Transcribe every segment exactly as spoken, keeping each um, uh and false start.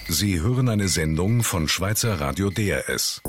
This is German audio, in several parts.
Sie hören eine Sendung von Schweizer Radio D R S.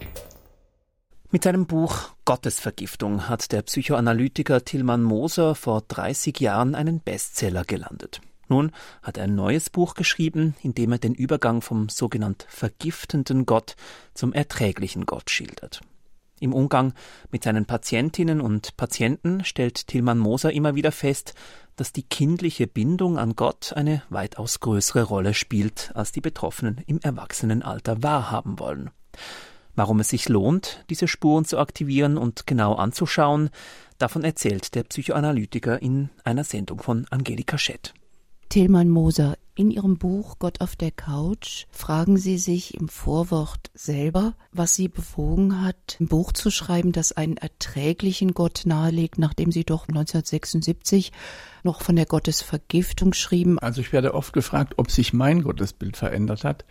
Mit seinem Buch Gottesvergiftung hat der Psychoanalytiker Tilman Moser vor dreißig Jahren einen Bestseller gelandet. Nun hat er ein neues Buch geschrieben, in dem er den Übergang vom sogenannt vergiftenden Gott zum erträglichen Gott schildert. Im Umgang mit seinen Patientinnen und Patienten stellt Tilman Moser immer wieder fest, dass die kindliche Bindung an Gott eine weitaus größere Rolle spielt, als die Betroffenen im Erwachsenenalter wahrhaben wollen. Warum es sich lohnt, diese Spuren zu aktivieren und genau anzuschauen, davon erzählt der Psychoanalytiker in einer Sendung von Angelika Schett. Tilman Moser, in Ihrem Buch Gott auf der Couch fragen Sie sich im Vorwort selber, was Sie bewogen hat, ein Buch zu schreiben, das einen erträglichen Gott nahelegt, nachdem Sie doch neunzehnhundertsechsundsiebzig noch von der Gottesvergiftung schrieben. Also ich werde oft gefragt, ob sich mein Gottesbild verändert hat.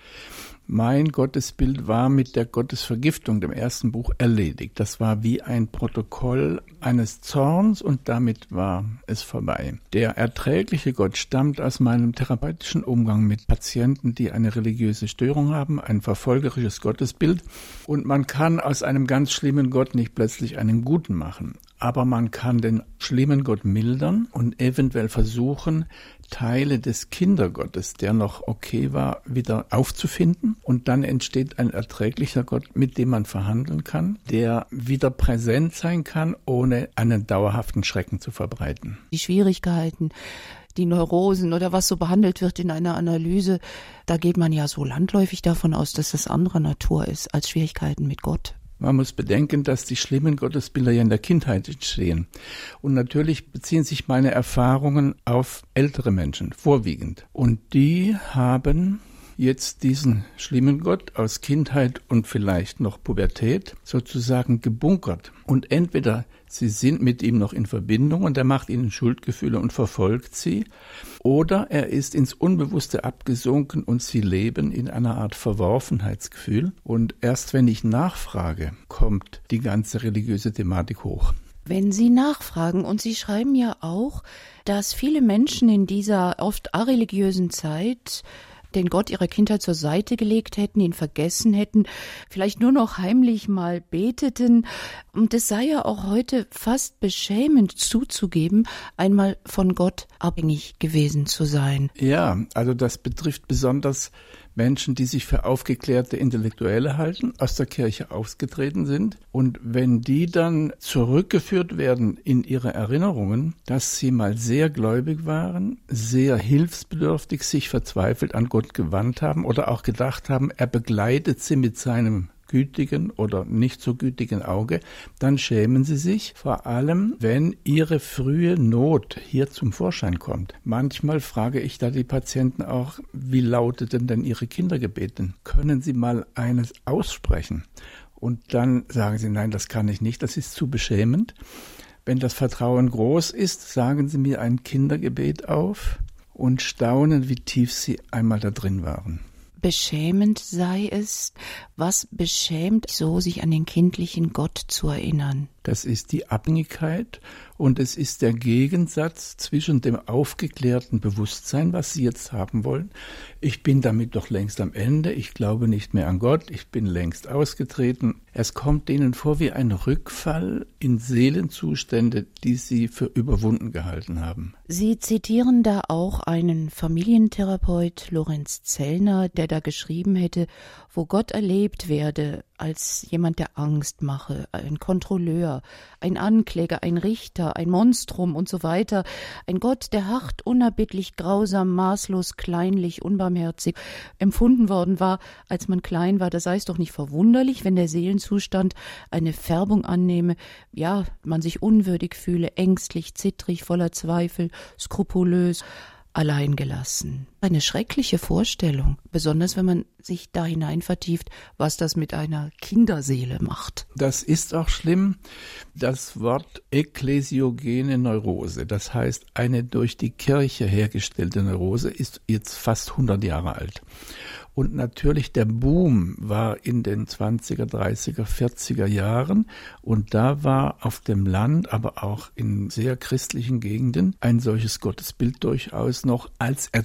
Mein Gottesbild war mit der Gottesvergiftung, dem ersten Buch, erledigt. Das war wie ein Protokoll eines Zorns und damit war es vorbei. Der erträgliche Gott stammt aus meinem therapeutischen Umgang mit Patienten, die eine religiöse Störung haben, ein verfolgerisches Gottesbild. Und man kann aus einem ganz schlimmen Gott nicht plötzlich einen guten machen. Aber man kann den schlimmen Gott mildern und eventuell versuchen, Teile des Kindergottes, der noch okay war, wieder aufzufinden. Und dann entsteht ein erträglicher Gott, mit dem man verhandeln kann, der wieder präsent sein kann, ohne einen dauerhaften Schrecken zu verbreiten. Die Schwierigkeiten, die Neurosen oder was so behandelt wird in einer Analyse, da geht man ja so landläufig davon aus, dass das anderer Natur ist als Schwierigkeiten mit Gott. Man muss bedenken, dass die schlimmen Gottesbilder ja in der Kindheit entstehen. Und natürlich beziehen sich meine Erfahrungen auf ältere Menschen, vorwiegend. Und die haben jetzt diesen schlimmen Gott aus Kindheit und vielleicht noch Pubertät sozusagen gebunkert. Und entweder sie sind mit ihm noch in Verbindung und er macht ihnen Schuldgefühle und verfolgt sie, oder er ist ins Unbewusste abgesunken und sie leben in einer Art Verworfenheitsgefühl. Und erst wenn ich nachfrage, kommt die ganze religiöse Thematik hoch. Wenn Sie nachfragen, und Sie schreiben ja auch, dass viele Menschen in dieser oft areligiösen Zeit den Gott ihrer Kindheit zur Seite gelegt hätten, ihn vergessen hätten, vielleicht nur noch heimlich mal beteten. Und es sei ja auch heute fast beschämend zuzugeben, einmal von Gott abhängig gewesen zu sein. Ja, also das betrifft besonders Menschen, die sich für aufgeklärte Intellektuelle halten, aus der Kirche ausgetreten sind. Und wenn die dann zurückgeführt werden in ihre Erinnerungen, dass sie mal sehr gläubig waren, sehr hilfsbedürftig, sich verzweifelt an Gott gewandt haben oder auch gedacht haben, er begleitet sie mit seinem gütigen oder nicht so gütigen Auge, dann schämen sie sich, vor allem, wenn ihre frühe Not hier zum Vorschein kommt. Manchmal frage ich da die Patienten auch, wie lauteten denn ihre Kindergebete? Können sie mal eines aussprechen? Und dann sagen sie, nein, das kann ich nicht, das ist zu beschämend. Wenn das Vertrauen groß ist, sagen sie mir ein Kindergebet auf und staunen, wie tief sie einmal da drin waren. Beschämend sei es, was beschämt, so sich an den kindlichen Gott zu erinnern. Das ist die Abhängigkeit und es ist der Gegensatz zwischen dem aufgeklärten Bewusstsein, was Sie jetzt haben wollen. Ich bin damit doch längst am Ende, ich glaube nicht mehr an Gott, ich bin längst ausgetreten. Es kommt denen vor wie ein Rückfall in Seelenzustände, die sie für überwunden gehalten haben. Sie zitieren da auch einen Familientherapeut, Lorenz Zellner, der da geschrieben hätte, wo Gott erlebt werde als jemand, der Angst mache, ein Kontrolleur, ein Ankläger, ein Richter, ein Monstrum und so weiter. Ein Gott, der hart, unerbittlich, grausam, maßlos, kleinlich, unbarmherzig empfunden worden war, als man klein war. Da sei es doch nicht verwunderlich, wenn der Seelenzustand eine Färbung annehme, ja, man sich unwürdig fühle, ängstlich, zittrig, voller Zweifel, skrupulös, alleingelassen. Eine schreckliche Vorstellung, besonders wenn man sich da hinein vertieft, was das mit einer Kinderseele macht. Das ist auch schlimm. Das Wort ekklesiogene Neurose, das heißt eine durch die Kirche hergestellte Neurose, ist jetzt fast hundert Jahre alt. Und natürlich der Boom war in den zwanziger, dreißiger, vierziger Jahren und da war auf dem Land, aber auch in sehr christlichen Gegenden ein solches Gottesbild durchaus noch als Erziehung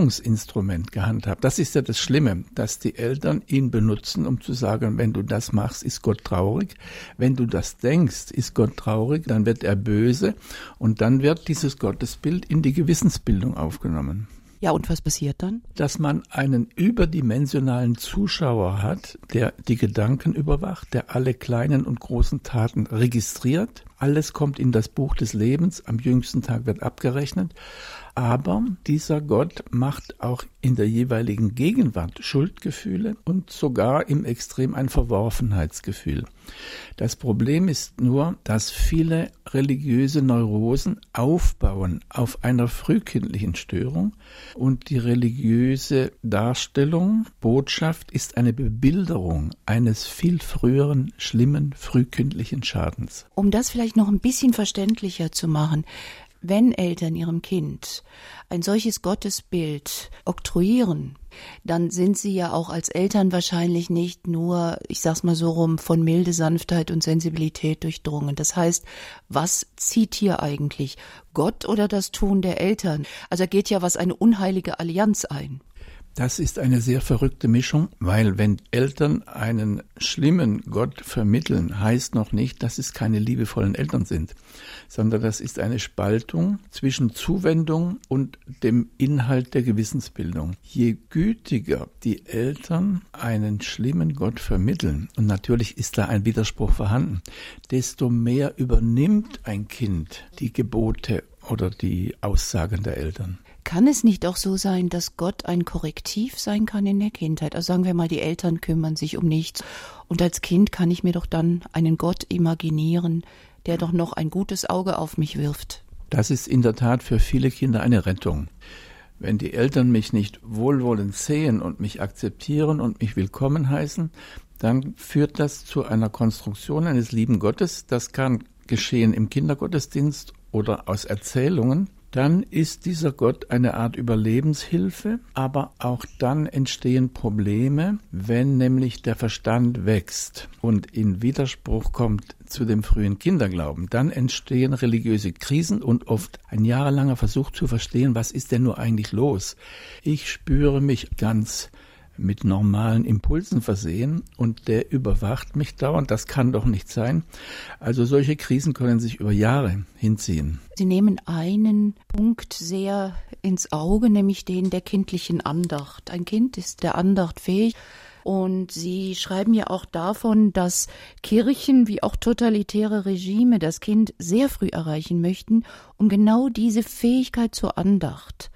Erziehungsinstrument gehandhabt. Das ist ja das Schlimme, dass die Eltern ihn benutzen, um zu sagen, wenn du das machst, ist Gott traurig. Wenn du das denkst, ist Gott traurig, dann wird er böse und dann wird dieses Gottesbild in die Gewissensbildung aufgenommen. Ja, und was passiert dann? Dass man einen überdimensionalen Zuschauer hat, der die Gedanken überwacht, der alle kleinen und großen Taten registriert. Alles kommt in das Buch des Lebens, am jüngsten Tag wird abgerechnet. Aber dieser Gott macht auch in der jeweiligen Gegenwart Schuldgefühle und sogar im Extrem ein Verworfenheitsgefühl. Das Problem ist nur, dass viele religiöse Neurosen aufbauen auf einer frühkindlichen Störung und die religiöse Darstellung, Botschaft ist eine Bebilderung eines viel früheren, schlimmen, frühkindlichen Schadens. Um das vielleicht noch ein bisschen verständlicher zu machen, wenn Eltern ihrem Kind ein solches Gottesbild oktroyieren, dann sind sie ja auch als Eltern wahrscheinlich nicht nur, ich sag's mal so rum, von Milde, Sanftheit und Sensibilität durchdrungen. Das heißt, was zieht hier eigentlich? Gott oder das Tun der Eltern? Also da geht ja was eine unheilige Allianz ein. Das ist eine sehr verrückte Mischung, weil wenn Eltern einen schlimmen Gott vermitteln, heißt noch nicht, dass es keine liebevollen Eltern sind, sondern das ist eine Spaltung zwischen Zuwendung und dem Inhalt der Gewissensbildung. Je gütiger die Eltern einen schlimmen Gott vermitteln, und natürlich ist da ein Widerspruch vorhanden, desto mehr übernimmt ein Kind die Gebote oder die Aussagen der Eltern. Kann es nicht auch so sein, dass Gott ein Korrektiv sein kann in der Kindheit? Also sagen wir mal, die Eltern kümmern sich um nichts. Und als Kind kann ich mir doch dann einen Gott imaginieren, der doch noch ein gutes Auge auf mich wirft. Das ist in der Tat für viele Kinder eine Rettung. Wenn die Eltern mich nicht wohlwollend sehen und mich akzeptieren und mich willkommen heißen, dann führt das zu einer Konstruktion eines lieben Gottes. Das kann geschehen im Kindergottesdienst oder aus Erzählungen. Dann ist dieser Gott eine Art Überlebenshilfe, aber auch dann entstehen Probleme, wenn nämlich der Verstand wächst und in Widerspruch kommt zu dem frühen Kinderglauben. Dann entstehen religiöse Krisen und oft ein jahrelanger Versuch zu verstehen, was ist denn nur eigentlich los? Ich spüre mich ganz mit normalen Impulsen versehen und der überwacht mich dauernd. Das kann doch nicht sein. Also solche Krisen können sich über Jahre hinziehen. Sie nehmen einen Punkt sehr ins Auge, nämlich den der kindlichen Andacht. Ein Kind ist der Andacht fähig. Und Sie schreiben ja auch davon, dass Kirchen wie auch totalitäre Regime das Kind sehr früh erreichen möchten, um genau diese Fähigkeit zur Andacht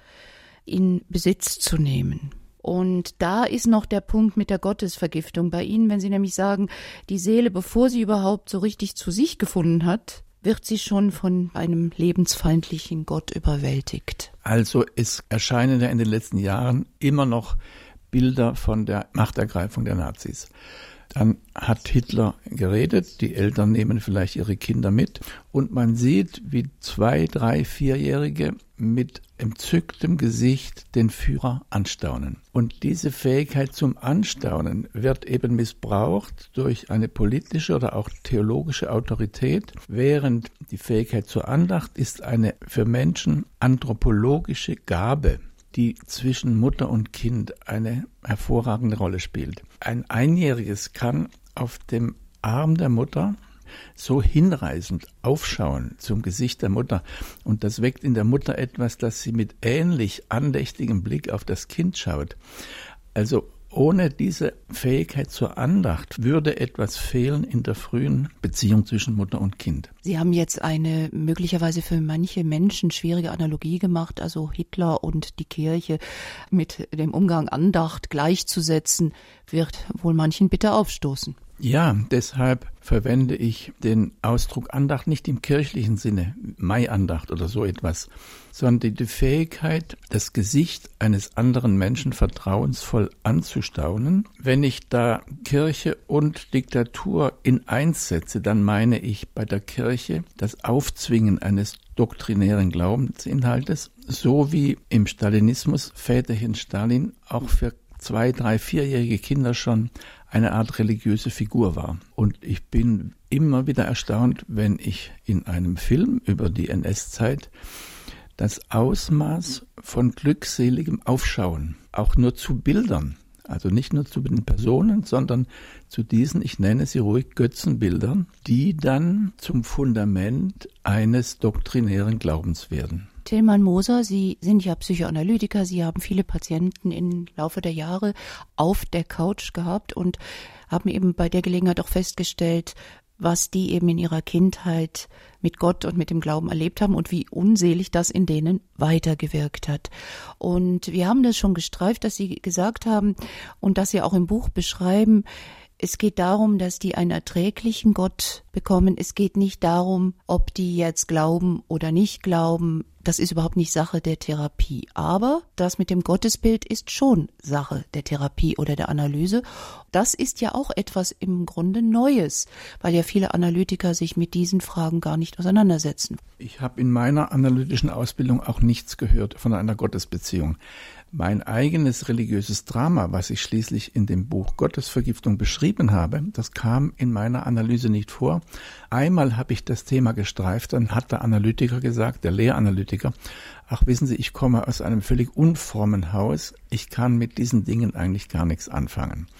in Besitz zu nehmen. Und da ist noch der Punkt mit der Gottesvergiftung bei Ihnen, wenn Sie nämlich sagen, die Seele, bevor sie überhaupt so richtig zu sich gefunden hat, wird sie schon von einem lebensfeindlichen Gott überwältigt. Also es erscheinen ja in den letzten Jahren immer noch Bilder von der Machtergreifung der Nazis. Dann hat Hitler geredet, die Eltern nehmen vielleicht ihre Kinder mit und man sieht, wie zwei, drei, vierjährige mit entzücktem Gesicht den Führer anstaunen. Und diese Fähigkeit zum Anstaunen wird eben missbraucht durch eine politische oder auch theologische Autorität, während die Fähigkeit zur Andacht ist eine für Menschen anthropologische Gabe, die zwischen Mutter und Kind eine hervorragende Rolle spielt. Ein Einjähriges kann auf dem Arm der Mutter so hinreißend aufschauen zum Gesicht der Mutter und das weckt in der Mutter etwas, dass sie mit ähnlich andächtigem Blick auf das Kind schaut. Also ohne diese Fähigkeit zur Andacht würde etwas fehlen in der frühen Beziehung zwischen Mutter und Kind. Sie haben jetzt eine möglicherweise für manche Menschen schwierige Analogie gemacht, also Hitler und die Kirche mit dem Umgang Andacht gleichzusetzen, wird wohl manchen bitter aufstoßen. Ja, deshalb verwende ich den Ausdruck Andacht nicht im kirchlichen Sinne, Maiandacht oder so etwas, sondern die Fähigkeit, das Gesicht eines anderen Menschen vertrauensvoll anzustaunen. Wenn ich da Kirche und Diktatur in eins setze, dann meine ich bei der Kirche das Aufzwingen eines doktrinären Glaubensinhaltes, so wie im Stalinismus Väterchen Stalin auch für zwei, drei, vierjährige Kinder schon eine Art religiöse Figur war. Und ich bin immer wieder erstaunt, wenn ich in einem Film über die N S-Zeit das Ausmaß von glückseligem Aufschauen, auch nur zu Bildern. Also nicht nur zu den Personen, sondern zu diesen, ich nenne sie ruhig Götzenbildern, die dann zum Fundament eines doktrinären Glaubens werden. Tilman Moser, Sie sind ja Psychoanalytiker, Sie haben viele Patienten im Laufe der Jahre auf der Couch gehabt und haben eben bei der Gelegenheit auch festgestellt, was die eben in ihrer Kindheit mit Gott und mit dem Glauben erlebt haben und wie unselig das in denen weitergewirkt hat. Und wir haben das schon gestreift, dass Sie gesagt haben und dass Sie auch im Buch beschreiben, es geht darum, dass die einen erträglichen Gott bekommen. Es geht nicht darum, ob die jetzt glauben oder nicht glauben. Das ist überhaupt nicht Sache der Therapie. Aber das mit dem Gottesbild ist schon Sache der Therapie oder der Analyse. Das ist ja auch etwas im Grunde Neues, weil ja viele Analytiker sich mit diesen Fragen gar nicht auseinandersetzen. Ich habe in meiner analytischen Ausbildung auch nichts gehört von einer Gottesbeziehung. Mein eigenes religiöses Drama, was ich schließlich in dem Buch Gottesvergiftung beschrieben habe, das kam in meiner Analyse nicht vor. Einmal habe ich das Thema gestreift, dann hat der Analytiker gesagt, der Lehranalytiker, ach wissen Sie, ich komme aus einem völlig unfrommen Haus, ich kann mit diesen Dingen eigentlich gar nichts anfangen.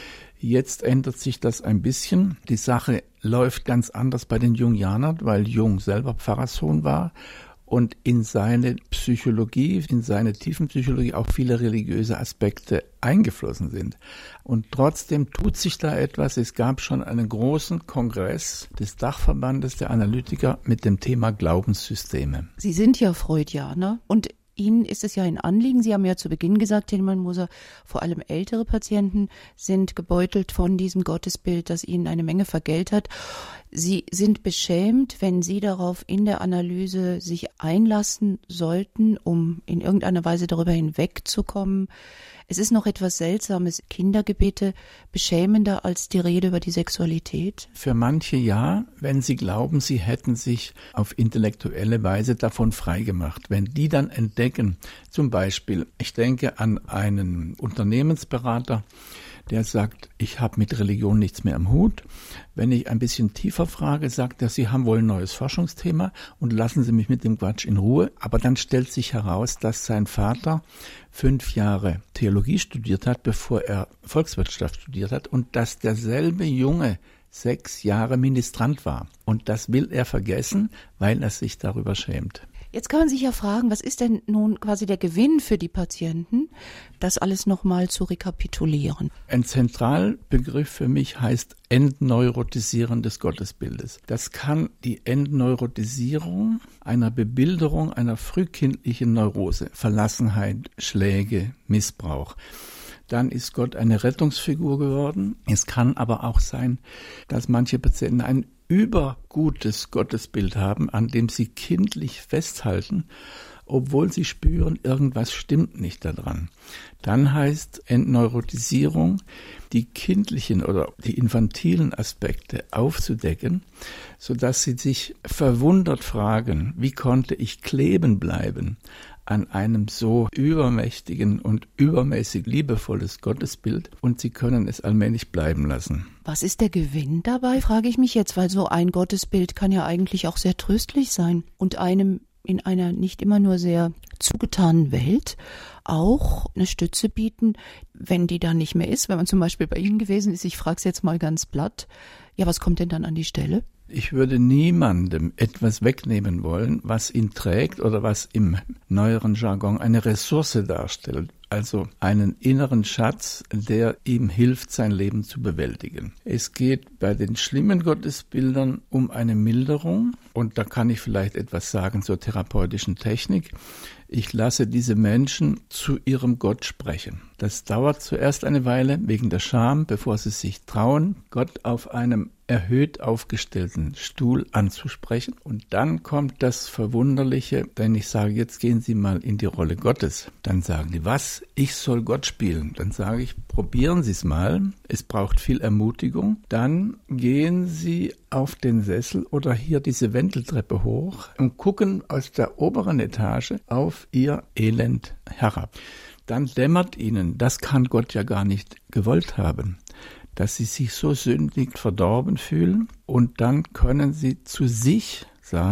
Jetzt ändert sich das ein bisschen. Die Sache läuft ganz anders bei den Jungianern, weil Jung selber Pfarrerssohn war und in seine Psychologie, in seine Tiefenpsychologie auch viele religiöse Aspekte eingeflossen sind. Und trotzdem tut sich da etwas. Es gab schon einen großen Kongress des Dachverbandes der Analytiker mit dem Thema Glaubenssysteme. Sie sind ja Freudianer und Ihnen ist es ja ein Anliegen, Sie haben ja zu Beginn gesagt, Tilman Moser, vor allem ältere Patienten sind gebeutelt von diesem Gottesbild, das ihnen eine Menge vergällt hat. Sie sind beschämt, wenn Sie darauf in der Analyse sich einlassen sollten, um in irgendeiner Weise darüber hinwegzukommen. Es ist noch etwas Seltsames, Kindergebete beschämender als die Rede über die Sexualität? Für manche ja, wenn sie glauben, sie hätten sich auf intellektuelle Weise davon freigemacht. Wenn die dann entdecken, zum Beispiel, ich denke an einen Unternehmensberater, der sagt, ich habe mit Religion nichts mehr am Hut. Wenn ich ein bisschen tiefer frage, sagt er, Sie haben wohl ein neues Forschungsthema und lassen Sie mich mit dem Quatsch in Ruhe. Aber dann stellt sich heraus, dass sein Vater fünf Jahre Theologie studiert hat, bevor er Volkswirtschaft studiert hat und dass derselbe Junge sechs Jahre Ministrant war. Und das will er vergessen, weil er sich darüber schämt. Jetzt kann man sich ja fragen, was ist denn nun quasi der Gewinn für die Patienten, das alles nochmal zu rekapitulieren? Ein Zentralbegriff für mich heißt Entneurotisieren des Gottesbildes. Das kann die Entneurotisierung einer Bebilderung einer frühkindlichen Neurose, Verlassenheit, Schläge, Missbrauch. Dann ist Gott eine Rettungsfigur geworden. Es kann aber auch sein, dass manche Patienten ein übergutes Gottesbild haben, an dem sie kindlich festhalten, obwohl sie spüren, irgendwas stimmt nicht daran. Dann heißt Entneurotisierung, die kindlichen oder die infantilen Aspekte aufzudecken, sodass sie sich verwundert fragen, wie konnte ich kleben bleiben an einem so übermächtigen und übermäßig liebevolles Gottesbild und sie können es allmählich bleiben lassen. Was ist der Gewinn dabei, frage ich mich jetzt, weil so ein Gottesbild kann ja eigentlich auch sehr tröstlich sein und einem in einer nicht immer nur sehr zugetanen Welt auch eine Stütze bieten, wenn die dann nicht mehr ist, wenn man zum Beispiel bei Ihnen gewesen ist, ich frage es jetzt mal ganz platt, ja, was kommt denn dann an die Stelle? Ich würde niemandem etwas wegnehmen wollen, was ihn trägt oder was im neueren Jargon eine Ressource darstellt. Also einen inneren Schatz, der ihm hilft, sein Leben zu bewältigen. Es geht bei den schlimmen Gottesbildern um eine Milderung. Und da kann ich vielleicht etwas sagen zur therapeutischen Technik. Ich lasse diese Menschen zu ihrem Gott sprechen. Das dauert zuerst eine Weile wegen der Scham, bevor sie sich trauen, Gott auf einem erhöht aufgestellten Stuhl anzusprechen. Und dann kommt das Verwunderliche, wenn ich sage, jetzt gehen Sie mal in die Rolle Gottes. Dann sagen die, was? Ich soll Gott spielen. Dann sage ich, probieren Sie es mal. Es braucht viel Ermutigung. Dann gehen Sie auf den Sessel oder hier diese Wendeltreppe hoch und gucken aus der oberen Etage auf Ihr Elend herab. Dann dämmert Ihnen, das kann Gott ja gar nicht gewollt haben, dass Sie sich so sündig verdorben fühlen und dann können Sie zu sich sagen,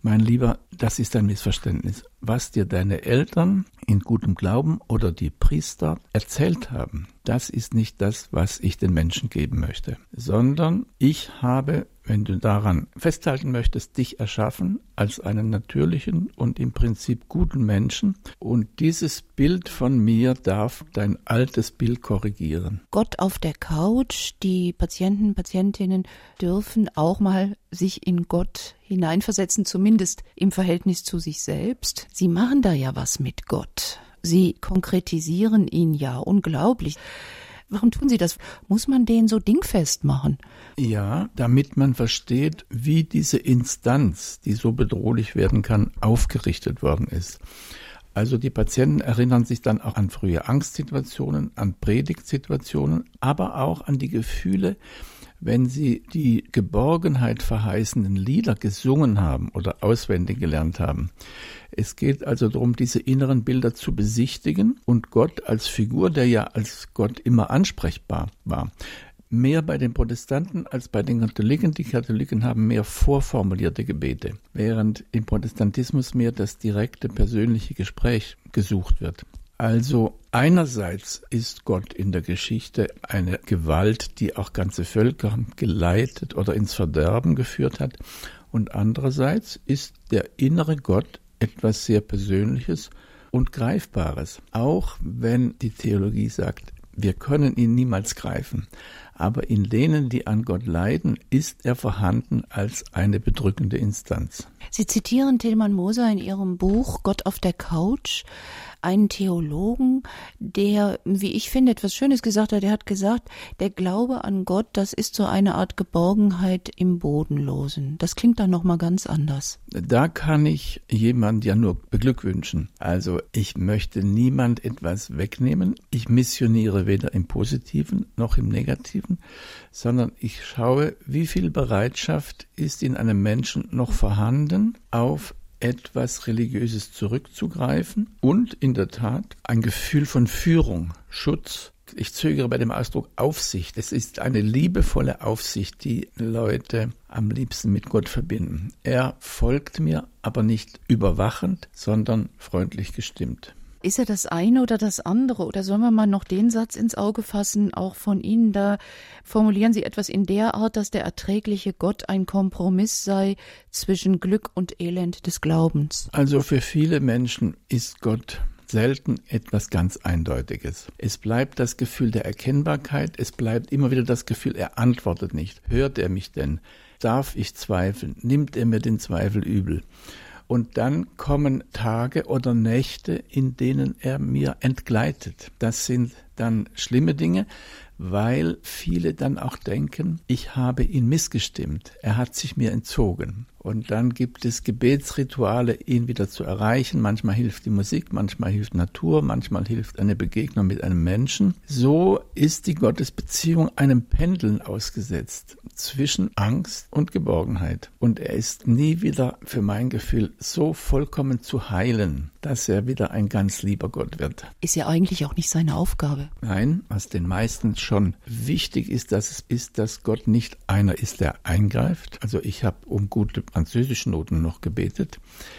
Mein Lieber, das ist ein Missverständnis. Was dir deine Eltern in gutem Glauben oder die Priester erzählt haben, das ist nicht das, was ich den Menschen geben möchte, sondern ich habe, wenn du daran festhalten möchtest, dich erschaffen als einen natürlichen und im Prinzip guten Menschen, und dieses Bild von mir darf dein altes Bild korrigieren. Gott auf der Couch, die Patienten, Patientinnen dürfen auch mal sich in Gott hineinversetzen, zumindest im Verhältnis zu sich selbst. Sie machen da ja was mit Gott. Sie konkretisieren ihn ja unglaublich. Warum tun Sie das? Muss man den so dingfest machen? Ja, damit man versteht, wie diese Instanz, die so bedrohlich werden kann, aufgerichtet worden ist. Also die Patienten erinnern sich dann auch an frühe Angstsituationen, an Predigtsituationen, aber auch an die Gefühle, wenn sie die Geborgenheit verheißenden Lieder gesungen haben oder auswendig gelernt haben. Es geht also darum, diese inneren Bilder zu besichtigen und Gott als Figur, der ja als Gott immer ansprechbar war, mehr bei den Protestanten als bei den Katholiken. Die Katholiken haben mehr vorformulierte Gebete, während im Protestantismus mehr das direkte persönliche Gespräch gesucht wird. Also einerseits ist Gott in der Geschichte eine Gewalt, die auch ganze Völker geleitet oder ins Verderben geführt hat, und andererseits ist der innere Gott etwas sehr Persönliches und Greifbares, auch wenn die Theologie sagt, wir können ihn niemals greifen. Aber in denen, die an Gott leiden, ist er vorhanden als eine bedrückende Instanz. Sie zitieren Tilman Moser in Ihrem Buch Gott auf der Couch, einen Theologen, der, wie ich finde, etwas Schönes gesagt hat. Er hat gesagt, der Glaube an Gott, das ist so eine Art Geborgenheit im Bodenlosen. Das klingt dann nochmal ganz anders. Da kann ich jemand ja nur beglückwünschen. Also ich möchte niemand etwas wegnehmen. Ich missioniere weder im Positiven noch im Negativen, sondern ich schaue, wie viel Bereitschaft ist in einem Menschen noch vorhanden, auf etwas Religiöses zurückzugreifen und in der Tat ein Gefühl von Führung, Schutz. Ich zögere bei dem Ausdruck Aufsicht. Es ist eine liebevolle Aufsicht, die Leute am liebsten mit Gott verbinden. Er folgt mir, aber nicht überwachend, sondern freundlich gestimmt. Ist er das eine oder das andere? Oder sollen wir mal noch den Satz ins Auge fassen, auch von Ihnen? Da formulieren Sie etwas in der Art, dass der erträgliche Gott ein Kompromiss sei zwischen Glück und Elend des Glaubens. Also für viele Menschen ist Gott selten etwas ganz Eindeutiges. Es bleibt das Gefühl der Erkennbarkeit, es bleibt immer wieder das Gefühl, er antwortet nicht. Hört er mich denn? Darf ich zweifeln? Nimmt er mir den Zweifel übel? Und dann kommen Tage oder Nächte, in denen er mir entgleitet. Das sind dann schlimme Dinge, weil viele dann auch denken, ich habe ihn missgestimmt, er hat sich mir entzogen. Und dann gibt es Gebetsrituale, ihn wieder zu erreichen. Manchmal hilft die Musik, manchmal hilft Natur, manchmal hilft eine Begegnung mit einem Menschen. So ist die Gottesbeziehung einem Pendeln ausgesetzt zwischen Angst und Geborgenheit. Und er ist nie wieder, für mein Gefühl, so vollkommen zu heilen, dass er wieder ein ganz lieber Gott wird. Ist ja eigentlich auch nicht seine Aufgabe. Nein, was den meisten schon wichtig ist, dass es ist, dass Gott nicht einer ist, der eingreift. Also ich habe um gute französische Noten noch gebetet.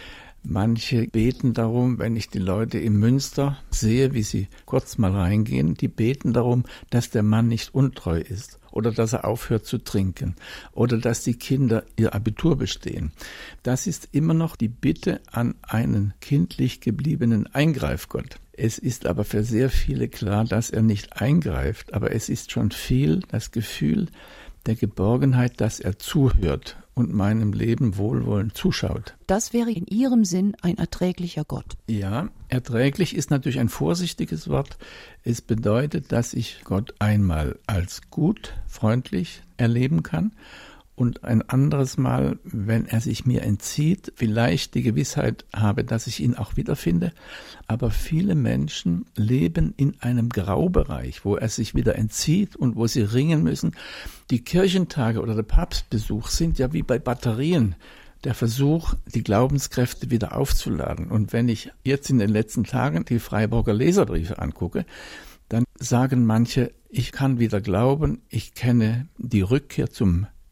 Manche beten darum, wenn ich die Leute im Münster sehe, wie sie kurz mal reingehen, die beten darum, dass der Mann nicht untreu ist oder dass er aufhört zu trinken oder dass die Kinder ihr Abitur bestehen. Das ist immer noch die Bitte an einen kindlich gebliebenen Eingreifgott. Es ist aber für sehr viele klar, dass er nicht eingreift, aber es ist schon viel das Gefühl der Geborgenheit, dass er zuhört und meinem Leben wohlwollend zuschaut. Das wäre in Ihrem Sinn ein erträglicher Gott. Ja, erträglich ist natürlich ein vorsichtiges Wort. Es bedeutet, dass ich Gott einmal als gut, freundlich erleben kann und ein anderes Mal, wenn er sich mir entzieht, vielleicht die Gewissheit habe, dass ich ihn auch wiederfinde. Aber viele Menschen leben in einem Graubereich, wo er sich wieder entzieht und wo sie ringen müssen. Die Kirchentage oder der Papstbesuch sind ja wie bei Batterien. Der Versuch, die Glaubenskräfte wieder aufzuladen. Und wenn ich jetzt in den letzten Tagen die Freiburger Leserbriefe angucke, dann sagen manche, ich kann wieder glauben, ich kenne die Rückkehr zum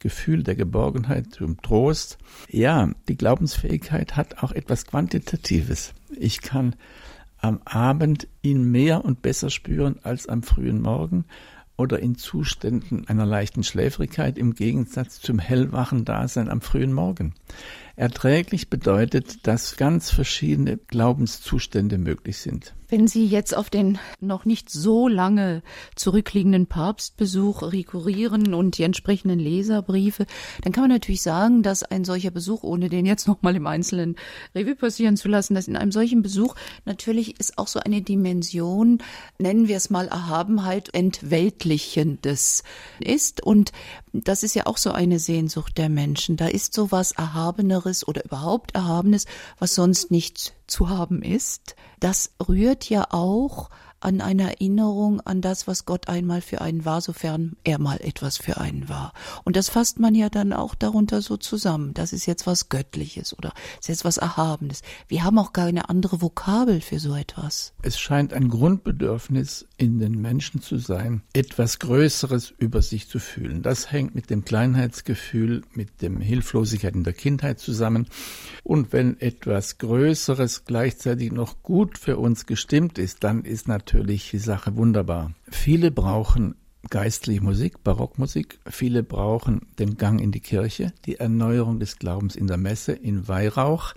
Gefühl der Geborgenheit, zum Trost. Ja, die Glaubensfähigkeit hat auch etwas Quantitatives. Ich kann am Abend ihn mehr und besser spüren als am frühen Morgen oder in Zuständen einer leichten Schläfrigkeit im Gegensatz zum hellwachen Dasein am frühen Morgen. Erträglich bedeutet, dass ganz verschiedene Glaubenszustände möglich sind. Wenn Sie jetzt auf den noch nicht so lange zurückliegenden Papstbesuch rekurrieren und die entsprechenden Leserbriefe, dann kann man natürlich sagen, dass ein solcher Besuch, ohne den jetzt nochmal im Einzelnen Revue passieren zu lassen, dass in einem solchen Besuch natürlich ist auch so eine Dimension, nennen wir es mal Erhabenheit, Entweltlichendes ist. Und das ist ja auch so eine Sehnsucht der Menschen. Da ist so was Erhabeneres oder überhaupt Erhabenes, was sonst nicht zu haben ist. Das rührt ja auch an eine Erinnerung an das, was Gott einmal für einen war, sofern er mal etwas für einen war. Und das fasst man ja dann auch darunter so zusammen. Das ist jetzt was Göttliches oder ist jetzt was Erhabenes. Wir haben auch keine andere Vokabel für so etwas. Es scheint ein Grundbedürfnis in den Menschen zu sein, etwas Größeres über sich zu fühlen. Das hängt mit dem Kleinheitsgefühl, mit dem Hilflosigkeit in der Kindheit zusammen. Und wenn etwas Größeres gleichzeitig noch gut für uns gestimmt ist, dann ist natürlich die Sache wunderbar. Viele brauchen geistliche Musik, Barockmusik. Viele brauchen den Gang in die Kirche, die Erneuerung des Glaubens in der Messe, in Weihrauch,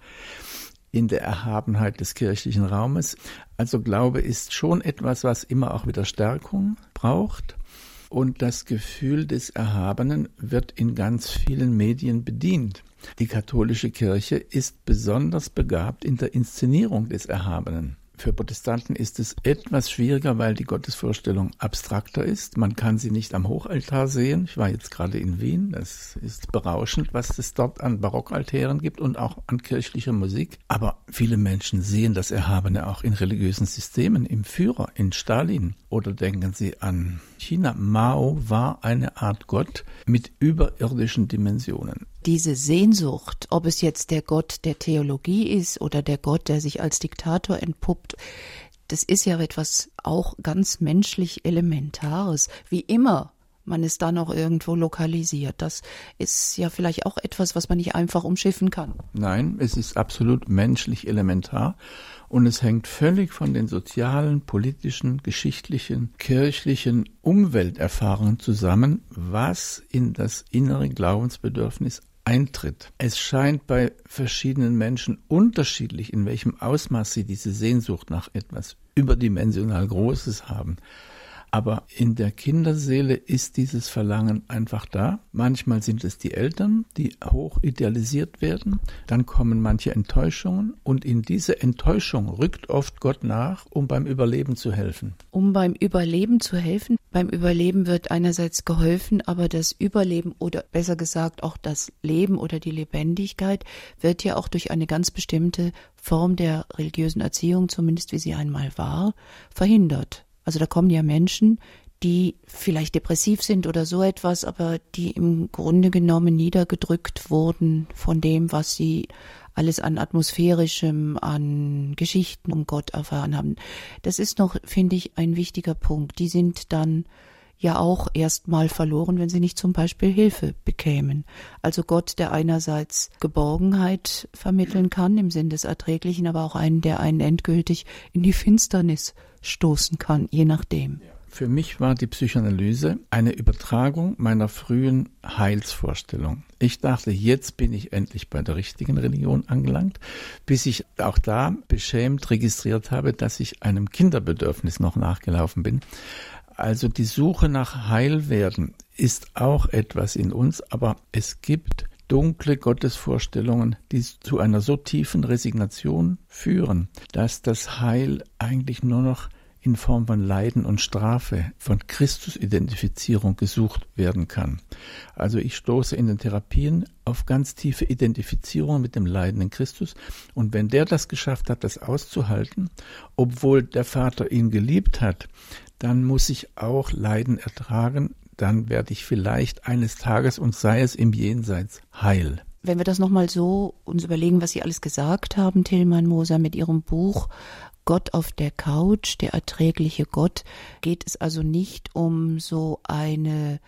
in der Erhabenheit des kirchlichen Raumes. Also Glaube ist schon etwas, was immer auch wieder Stärkung braucht. Und das Gefühl des Erhabenen wird in ganz vielen Medien bedient. Die katholische Kirche ist besonders begabt in der Inszenierung des Erhabenen. Für Protestanten ist es etwas schwieriger, weil die Gottesvorstellung abstrakter ist. Man kann sie nicht am Hochaltar sehen. Ich war jetzt gerade in Wien. Das ist berauschend, was es dort an Barockaltären gibt und auch an kirchlicher Musik. Aber viele Menschen sehen das Erhabene auch in religiösen Systemen, im Führer, in Stalin. Oder denken Sie an China. Mao war eine Art Gott mit überirdischen Dimensionen. Diese Sehnsucht, ob es jetzt der Gott der Theologie ist oder der Gott, der sich als Diktator entpuppt, das ist ja etwas auch ganz menschlich Elementares. Wie immer man es dann auch irgendwo lokalisiert. Das ist ja vielleicht auch etwas, was man nicht einfach umschiffen kann. Nein, es ist absolut menschlich elementar und es hängt völlig von den sozialen, politischen, geschichtlichen, kirchlichen Umwelterfahrungen zusammen, was in das innere Glaubensbedürfnis eintritt. Es scheint bei verschiedenen Menschen unterschiedlich, in welchem Ausmaß sie diese Sehnsucht nach etwas überdimensional Großes haben. Aber in der Kinderseele ist dieses Verlangen einfach da. Manchmal sind es die Eltern, die hoch idealisiert werden. Dann kommen manche Enttäuschungen und in diese Enttäuschung rückt oft Gott nach, um beim Überleben zu helfen. Um beim Überleben zu helfen. Beim Überleben wird einerseits geholfen, aber das Überleben oder besser gesagt auch das Leben oder die Lebendigkeit wird ja auch durch eine ganz bestimmte Form der religiösen Erziehung, zumindest wie sie einmal war, verhindert. Also da kommen ja Menschen, die vielleicht depressiv sind oder so etwas, aber die im Grunde genommen niedergedrückt wurden von dem, was sie alles an Atmosphärischem, an Geschichten um Gott erfahren haben. Das ist noch, finde ich, ein wichtiger Punkt. Die sind dann ja auch erstmal verloren, wenn sie nicht zum Beispiel Hilfe bekämen. Also Gott, der einerseits Geborgenheit vermitteln kann, im Sinn des Erträglichen, aber auch einen, der einen endgültig in die Finsternis stoßen kann, je nachdem. Für mich war die Psychoanalyse eine Übertragung meiner frühen Heilsvorstellung. Ich dachte, jetzt bin ich endlich bei der richtigen Religion angelangt, bis ich auch da beschämt registriert habe, dass ich einem Kinderbedürfnis noch nachgelaufen bin. Also die Suche nach Heilwerden ist auch etwas in uns, aber es gibt dunkle Gottesvorstellungen, die zu einer so tiefen Resignation führen, dass das Heil eigentlich nur noch in Form von Leiden und Strafe, von Christusidentifizierung gesucht werden kann. Also ich stoße in den Therapien auf ganz tiefe Identifizierung mit dem leidenden Christus. Und wenn der das geschafft hat, das auszuhalten, obwohl der Vater ihn geliebt hat, dann muss ich auch Leiden ertragen. Dann werde ich vielleicht eines Tages, und sei es im Jenseits, heil. Wenn wir das nochmal so uns überlegen, was Sie alles gesagt haben, Tilman Moser, mit Ihrem Buch Gott auf der Couch, der erträgliche Gott, geht es also nicht um so eine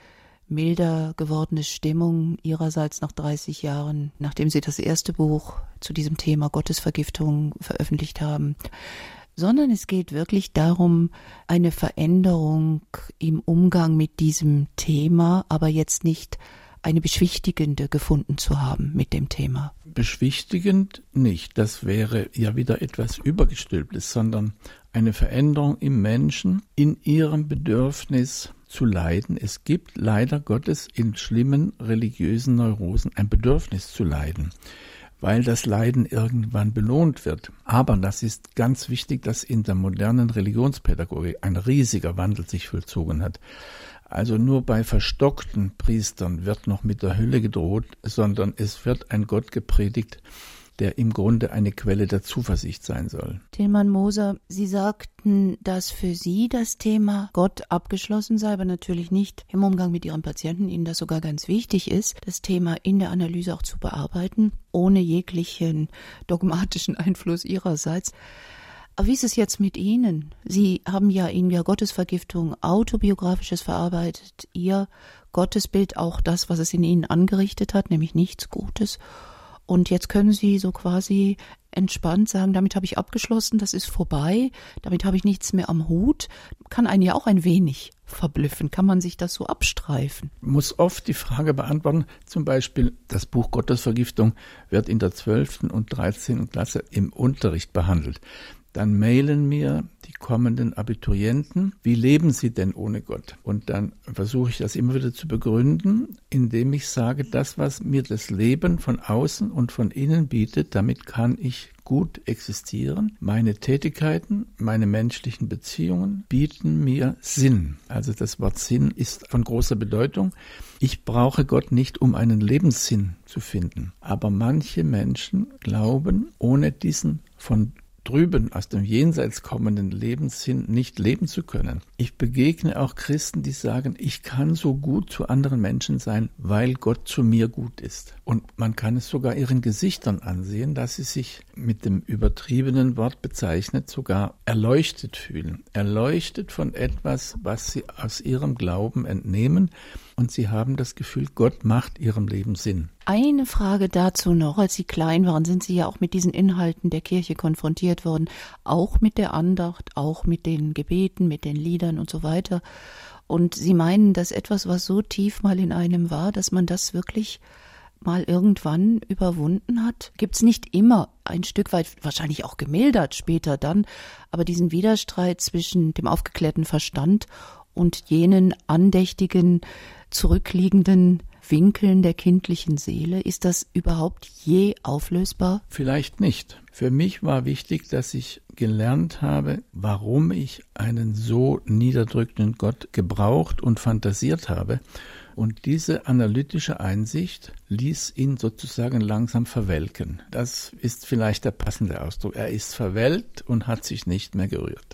milder gewordene Stimmung ihrerseits nach dreißig Jahren, nachdem Sie das erste Buch zu diesem Thema Gottesvergiftung veröffentlicht haben, sondern es geht wirklich darum, eine Veränderung im Umgang mit diesem Thema, aber jetzt nicht eine beschwichtigende gefunden zu haben mit dem Thema. Beschwichtigend nicht, das wäre ja wieder etwas Übergestülptes, sondern eine Veränderung im Menschen, in ihrem Bedürfnis zu leiden. Es gibt leider Gottes in schlimmen religiösen Neurosen ein Bedürfnis zu leiden, weil das Leiden irgendwann belohnt wird. Aber das ist ganz wichtig, dass in der modernen Religionspädagogik ein riesiger Wandel sich vollzogen hat. Also nur bei verstockten Priestern wird noch mit der Hölle gedroht, sondern es wird ein Gott gepredigt, der im Grunde eine Quelle der Zuversicht sein soll. Tilman Moser, Sie sagten, dass für Sie das Thema Gott abgeschlossen sei, aber natürlich nicht im Umgang mit Ihren Patienten, Ihnen das sogar ganz wichtig ist, das Thema in der Analyse auch zu bearbeiten, ohne jeglichen dogmatischen Einfluss Ihrerseits. Aber wie ist es jetzt mit Ihnen? Sie haben ja in Ihrer Gottesvergiftung Autobiografisches verarbeitet, Ihr Gottesbild, auch das, was es in Ihnen angerichtet hat, nämlich nichts Gutes. Und jetzt können Sie so quasi entspannt sagen, damit habe ich abgeschlossen, das ist vorbei, damit habe ich nichts mehr am Hut. Kann einen ja auch ein wenig verblüffen. Kann man sich das so abstreifen? Ich muss oft die Frage beantworten, zum Beispiel das Buch Gottesvergiftung wird in der zwölften und dreizehnten Klasse im Unterricht behandelt. Dann mailen mir die kommenden Abiturienten, wie leben sie denn ohne Gott? Und dann versuche ich das immer wieder zu begründen, indem ich sage, das, was mir das Leben von außen und von innen bietet, damit kann ich gut existieren. Meine Tätigkeiten, meine menschlichen Beziehungen bieten mir Sinn. Also das Wort Sinn ist von großer Bedeutung. Ich brauche Gott nicht, um einen Lebenssinn zu finden. Aber manche Menschen glauben, ohne diesen von drüben aus dem Jenseits kommenden Lebenssinn nicht leben zu können. Ich begegne auch Christen, die sagen, ich kann so gut zu anderen Menschen sein, weil Gott zu mir gut ist. Und man kann es sogar ihren Gesichtern ansehen, dass sie sich mit dem übertriebenen Wort bezeichnet, sogar erleuchtet fühlen. Erleuchtet von etwas, was sie aus ihrem Glauben entnehmen. Und sie haben das Gefühl, Gott macht ihrem Leben Sinn. Eine Frage dazu noch. Als Sie klein waren, sind Sie ja auch mit diesen Inhalten der Kirche konfrontiert worden. Auch mit der Andacht, auch mit den Gebeten, mit den Liedern und so weiter. Und Sie meinen, dass etwas, was so tief mal in einem war, dass man das wirklich mal irgendwann überwunden hat? Gibt es nicht immer ein Stück weit, wahrscheinlich auch gemildert später dann, aber diesen Widerstreit zwischen dem aufgeklärten Verstand und jenen andächtigen, zurückliegenden Winkeln der kindlichen Seele? Ist das überhaupt je auflösbar? Vielleicht nicht. Für mich war wichtig, dass ich gelernt habe, warum ich einen so niederdrückenden Gott gebraucht und fantasiert habe. Und diese analytische Einsicht ließ ihn sozusagen langsam verwelken. Das ist vielleicht der passende Ausdruck. Er ist verwelkt und hat sich nicht mehr gerührt.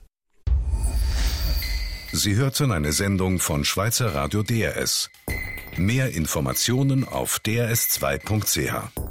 Sie hörten eine Sendung von Schweizer Radio D R S. Mehr Informationen auf d r s zwei punkt c h.